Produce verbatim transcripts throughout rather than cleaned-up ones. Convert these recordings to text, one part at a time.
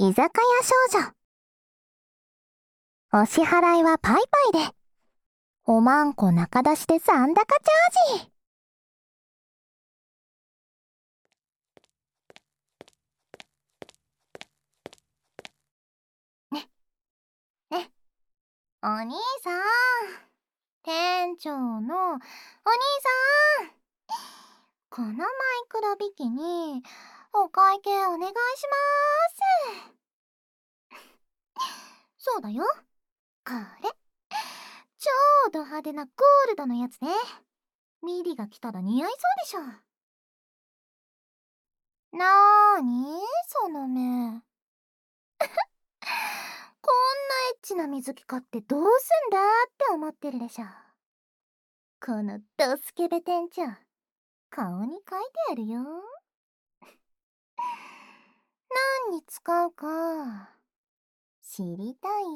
居酒屋少女。お支払いはパイパイで。おまんこ中出しで残高チャージ。ね、ね、お兄さん。店長のお兄さん。このマイクロビキニ、お会計お願いしまーす。そうだよ。これ。超ド派手なゴールドのやつね。ミリが来たら似合いそうでしょ。なーにその目。こんなエッチな水着買ってどうすんだって思ってるでしょ。このドスケベ店長、顔に書いてあるよ。何に使うか知りたい？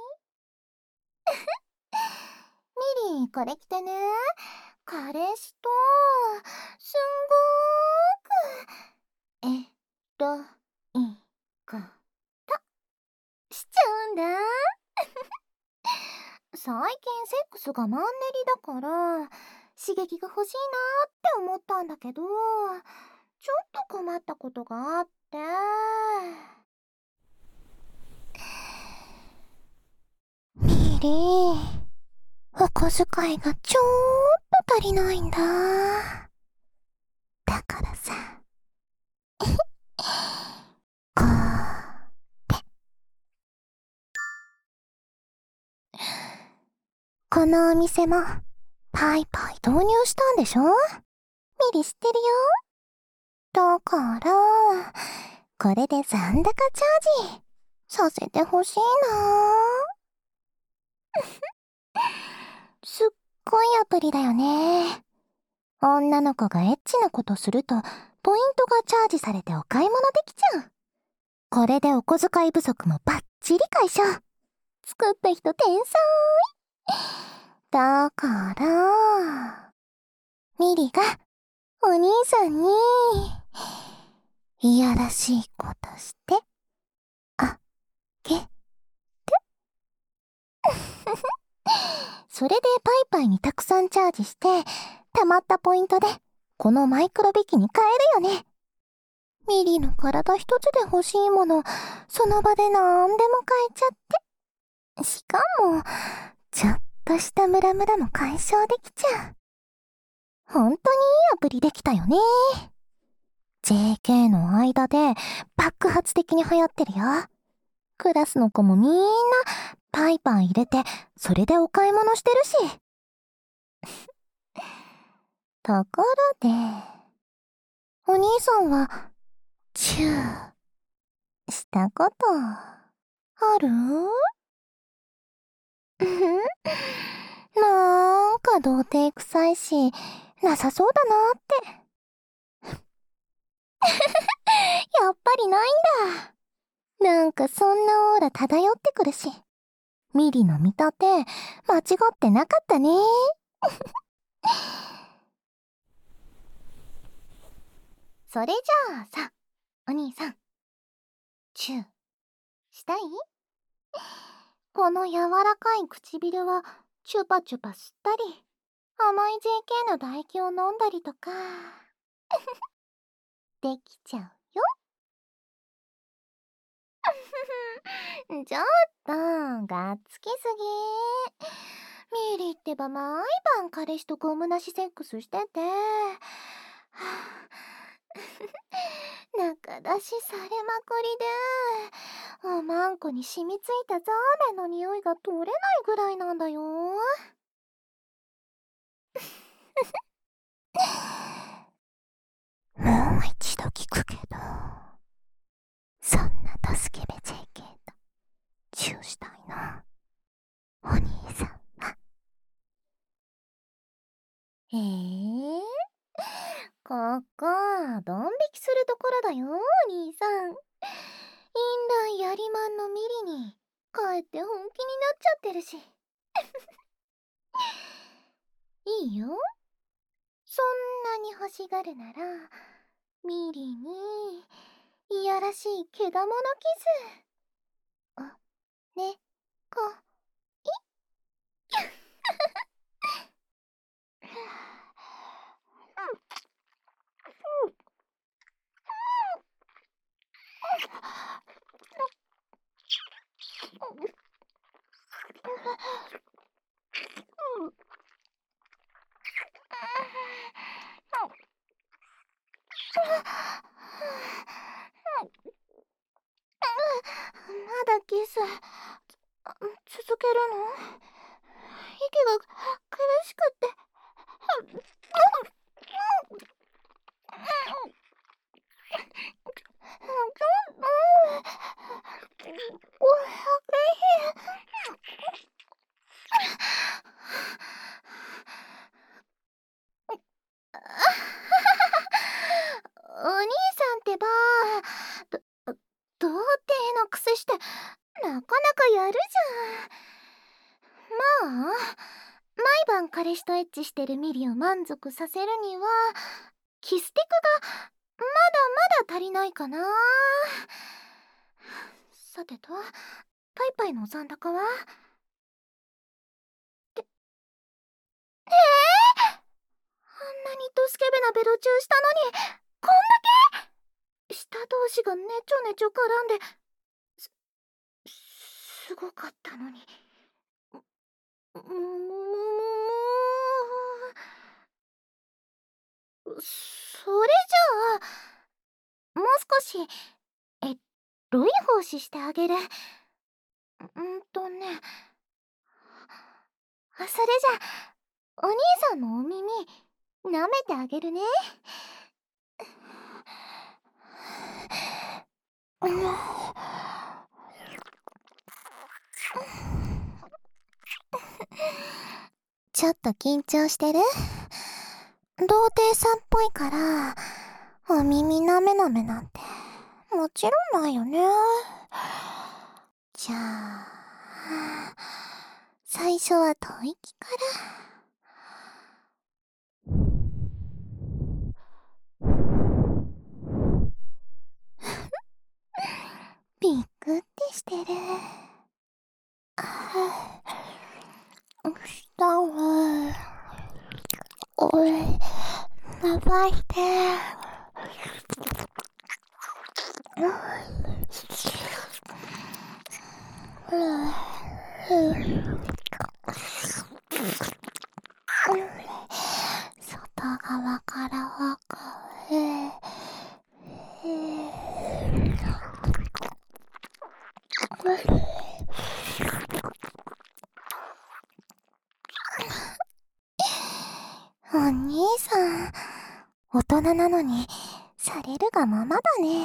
ミリー、これ着てね。彼氏とすんごーくエロいことしちゃうんだ。最近セックスがマンネリだから刺激が欲しいなって思ったんだけど、ちょっと困ったことがあって。ミリー、お小遣いがちょーっと足りないんだ。だからさ、こうって。このお店もパイパイ導入したんでしょ？ミリ知ってるよ。だから、これで残高チャージさせてほしいな。すっごいアプリだよね。女の子がエッチなことすると、ポイントがチャージされてお買い物できちゃう。これでお小遣い不足もバッチリ解消。作った人天才。だから、ミリがお兄さんに、いやらしいことして、あげて。それでパイパイにたくさんチャージして、溜まったポイントで、このマイクロビキに買えるよね。ミリの体一つで欲しいもの、その場でなんでも買えちゃって。しかも、ちょっとしたムラムラも解消できちゃう。ほんとにいいアプリできたよね。ジェーケー の間で爆発的に流行ってるよ。クラスの子もみんなパイパイ入れて、それでお買い物してるし。ところで、お兄さんは、チュー、したこと、ある？なんか童貞臭いし、なさそうだなって。やっぱりないんだ。なんかそんなオーラ漂ってくるし。ミリの見立て、間違ってなかったね。それじゃあさ、お兄さん。チュー、したい？この柔らかい唇は、チュパチュパ吸ったり、甘い ジェーケー の唾液を飲んだりとか。できちゃうよ。ちょっと、がっつきすぎ。ミリってば毎晩彼氏とゴムなしセックスしてて、中出しされまくりで、おまんこに染みついたザーメンの匂いが取れないぐらいなんだよ。もう一度聞くけど、そんなドスケベ ジェーケー とチューしたいな、お兄さんは。へえ、ここ、ドン引きするところだよ、お兄さん。インランやりまんのミリに、かえって本気になっちゃってるし。いいよ。そんなに欲しがるなら、ミリに、 いやらしいけだものキス。あ、ね、こ、いまだキス続けるの？息が苦しくって。お兄さんってば、ど、童貞のくせしてなかなかやるじゃん。まあ、毎晩彼氏とエッチしてるミリを満足させるにはキステクがまだまだ足りないかな。さてと、パイパイの残高は？ってええー、あんなにドスケベなベロチューしたのにこんだけ舌同士がねちょねちょ絡んですすごかったのに。もうそれじゃあもう少しえロイ奉仕してあげる。んとねそれじゃお兄さんのお耳舐めてあげるね。ちょっと緊張してる？童貞さんっぽいからお耳なめなめなんてもちろんないよね。じゃあ最初は吐息から。びっくってしてる。したわ。おい、伸ばして。外側からわかる。お兄さん、大人なのにされるがままだね。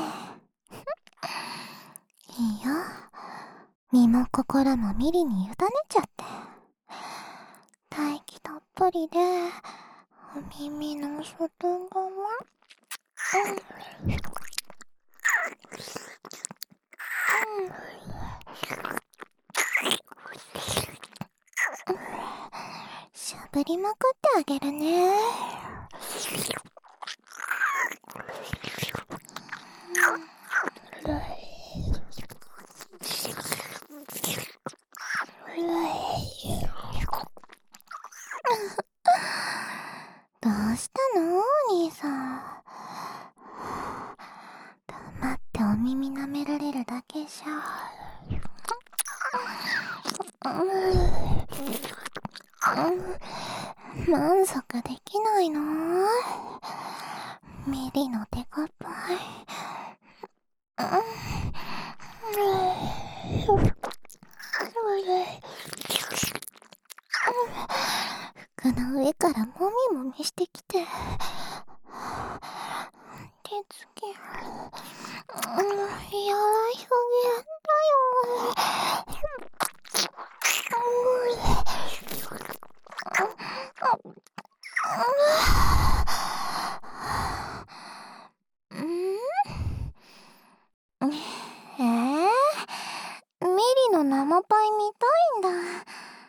いいよ、身も心もミリに委ねちゃって。大気たっぷりでお耳の外側、しゃぶりまくってあげるね。どうしたのお兄さん。黙ってお耳舐められるだけじゃ満足できないの？ミリの手がぱい。服の上からもみもみしてきて、手つきやらいすぎだよ。えー、ミリの生パイ見たいんだ。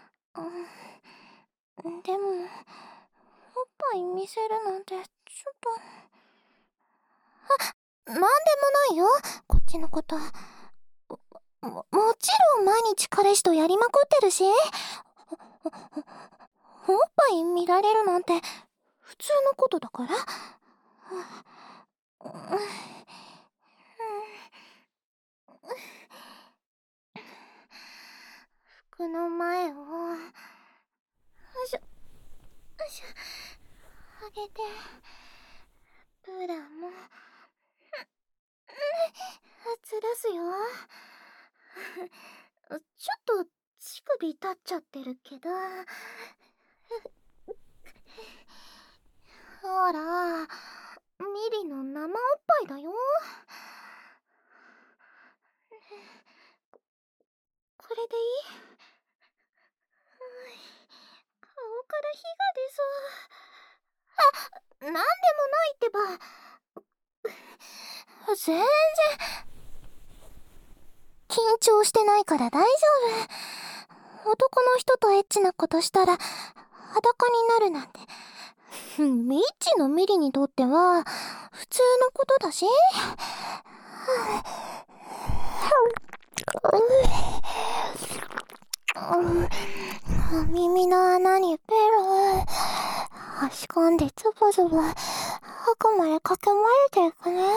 でも、おっぱい見せるなんてちょっと。あ、 なんでもないよ、こっちのこと。も、もちろん毎日彼氏とやりまくってるし、おっぱい見られるなんて普通のことだから。服の前をよいしょよいしょ上げて、ブラもずらすよ。ちょっと乳首立っちゃってるけど、ほらミリの生おっぱいだよ。これでいい？顔から火が出そう。あ、なんでもないってば。全然緊張してないから大丈夫。男の人とエッチなことしたら裸になるなんて、ミッチのミリにとっては普通のことだし。耳の穴にペロ差し込んでズボズボ奥までかき混ぜていくね。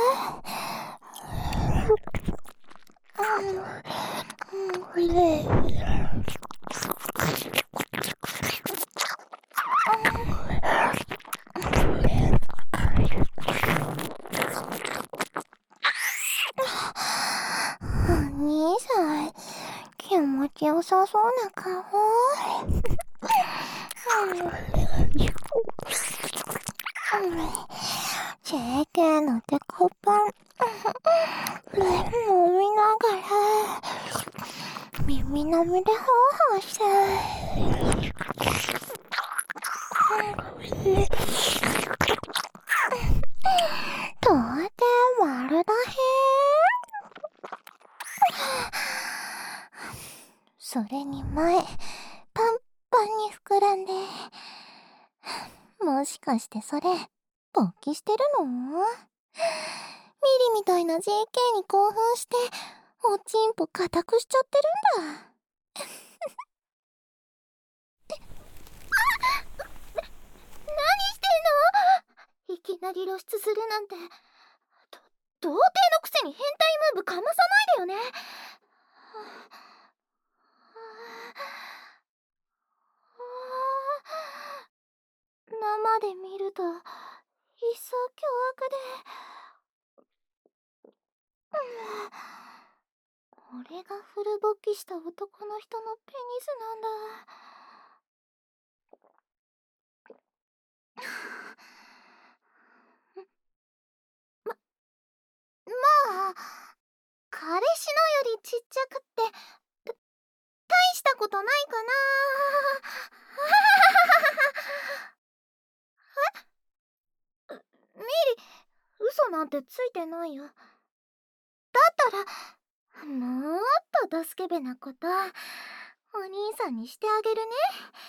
お兄さん、気持ちよさそうな顔。ジェーケー のデコパン飲みながら耳のみでハーハーしてとて丸だへ。それに前パンパンに膨らんで、もしかしてそれ勃起してるの？ミリみたいな ジェーケー に興奮しておちんぽ固くしちゃってるんだ。何してんの？いきなり露出するなんて。童貞のくせに変態ムーブかまさないでよね。生で見ると一層凶悪で、俺がフル勃起した男の人のペニスなんだ。ま、まあ彼氏のよりちっちゃくって大したことないかな。え？ミリ、嘘なんてついてないよ。だったらもっとドスケベなことお兄さんにしてあげるね。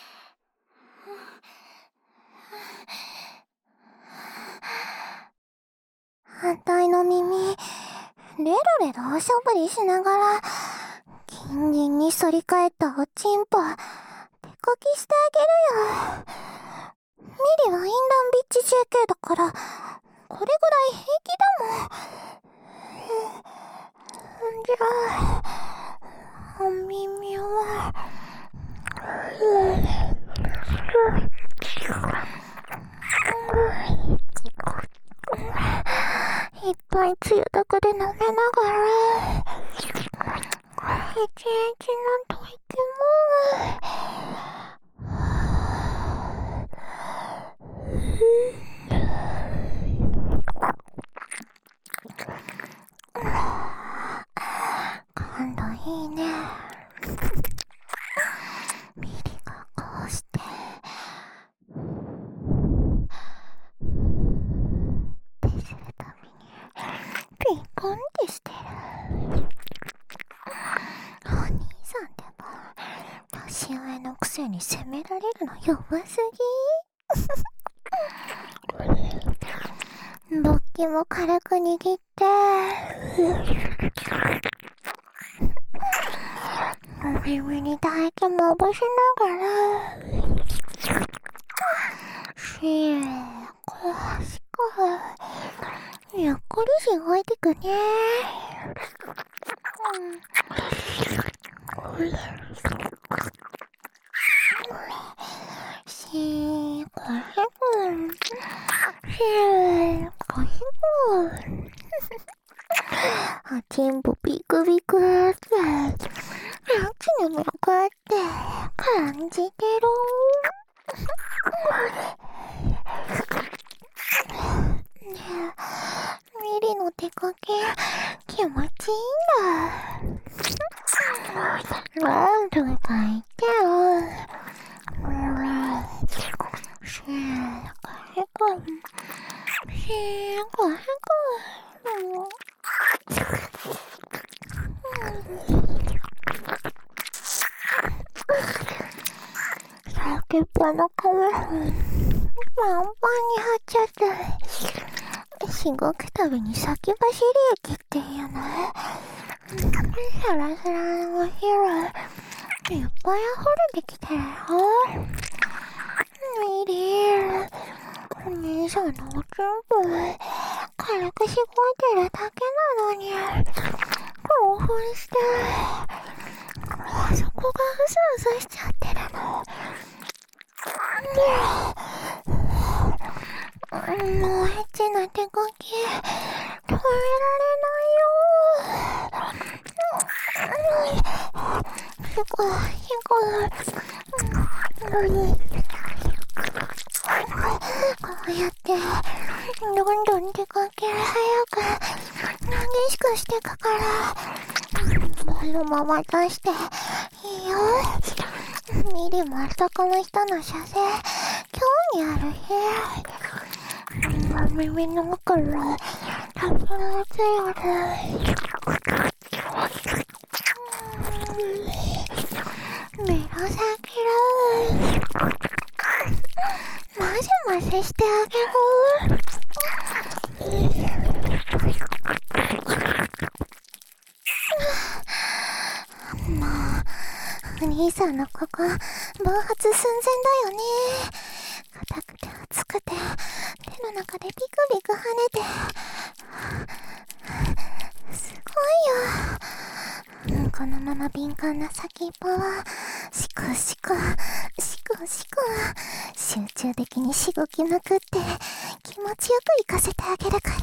反対の耳レロレロおしゃぶりしながら金銀に反り返ったおちんぽ手こきしてあげるよ。ミリはインランビッチ ジェーケー だからこれぐらい平気だもん。じゃあお耳はいっぱいつゆだくで飲めながら一日なんといっても感度いいね。ミリがこうしてってするたびにピンポンってしてる。お兄さんでも年上のくせに責められるの弱すぎ。勃先も軽く握って、お耳に唾液まぶしながら、しーこしこ、ゆっくりしごいてくね。しーこへこ、しーこへこ。あ、全部ビクビクって、あっちに向かって感じてる。ねえ、ミリの手かけ気持ちいいんだ。なんとか言ってよ。しーこへこ、しーこへこ。先っぽの皮、パンパンに張っちゃって、しごくたびに先走り駅っていうの。サラサラのお昼、いっぱい溢れてきてるよ。ミリー、お兄さんのおちんぽ、軽くしごいてるだけなのに、興奮して、そこがうすうすしちゃってるの。もうエッチな手こき止められないよ。ひこひこ、こうやってどんどん手こき早く激しくしてくからこのまま出していいよ。ミリも男の人の射精興味ある日、耳の奥からタブーつよる。目の先らまぜまぜしてあげる。もうお兄さんのここ暴発寸前だよね。硬くて熱くて手の中でビクビク跳ねてすごいよ。このまま敏感な先っぽはシクシクシクシク集中的にしごきまくって気持ちよく行かせてあげるから。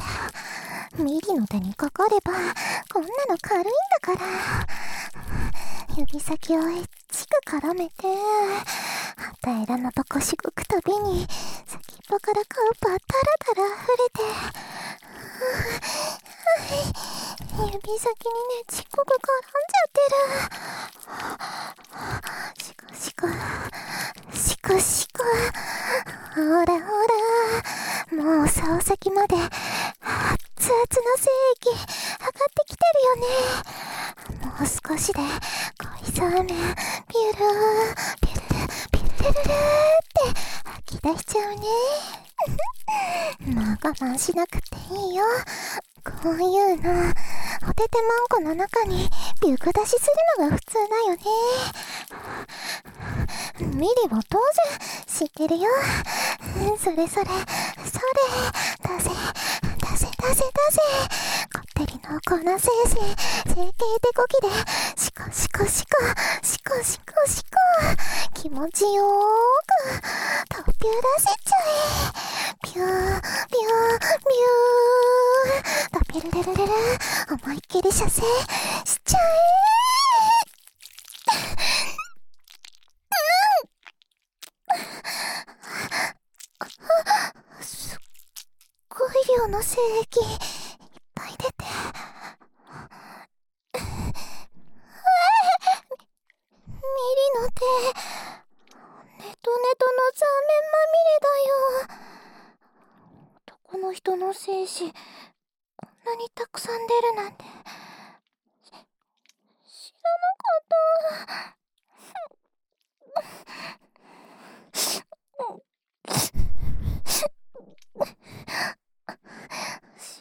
ミリの手にかかればこんなの軽いんだから。指先をえっちく絡めて平らなとこしごくたびに先っぽから顔パタラタラ溢れて、指先にねちっこく絡んじゃってる。シコシコシコシコ、ほらほらもう竿先まで熱々の精液上がってきてるよね。もう少しで恋そうめんピュルーピュルルピュルルルって吐き出しちゃうね。もう我慢しなくていいよ。こういうのおててまんこの中にビュク出しするのが普通だよね。ミリも当然知ってるよ。それそれそれ出せ出せ出せ出せ、こってりの粉せいせい整形手こきでシコシコシコシコシコシコ気持ちよーくトッピュー出せちゃえ。ピューピューピュートピルルルルル思いっきり射精しちゃえ。すっごい量の精液いっぱい出て、ミリの手ネトネトの残念まみれだよ。男の人の精子こんなにたくさん出るなんて知らなかった。し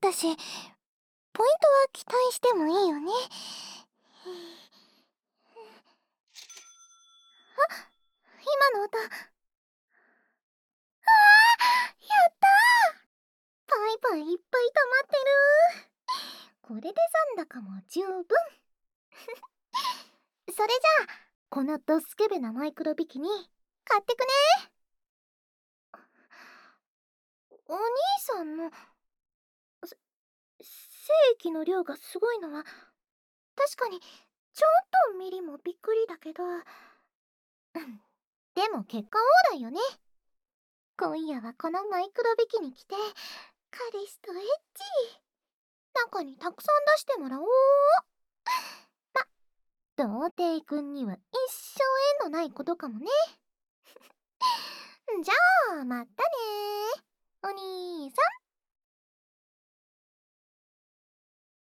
だし、ポイントは期待してもいいよね。あ、今の音。あー、やったー。パイパイいっぱい溜まってる。これで残高も十分。それじゃあ、このドスケベなマイクロビキニ買ってくね。お兄さんのせ精液の量がすごいのは確かにちょっとミリもびっくりだけど、でも結果オーライよね。今夜はこのマイクロビキニ着て彼氏とエッチ。中にたくさん出してもらおう。ま、童貞くんには一生縁のないことかもね。じゃあまたねー、お兄さん。